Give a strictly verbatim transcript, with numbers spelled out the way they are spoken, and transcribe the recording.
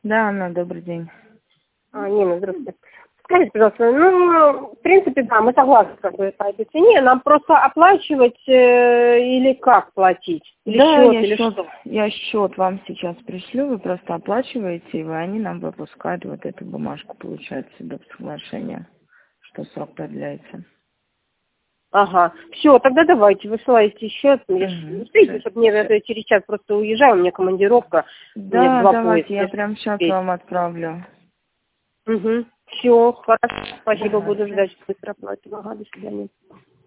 Да, Анна, добрый день. А, Нина, здравствуйте. Скажите, пожалуйста, ну, в принципе, да, мы согласны как бы по этой цене. Нам просто оплачивать э, или как платить? Или Да, счет, я или счет, что? я счет вам сейчас пришлю, вы просто оплачиваете, и вы, они нам выпускают вот эту бумажку, получается, до соглашения, что срок продляется. Ага. Все, тогда давайте, высылайте счет. Я ж- Угу. успейте, чтобы мне это через час просто уезжаю, у меня командировка, у меня Да, два давайте, я поезда. прям сейчас Успеть. вам отправлю. Угу. Все, хорошо, спасибо, Ага, буду всё. ждать, быстро оплатим. Ага, до свидания.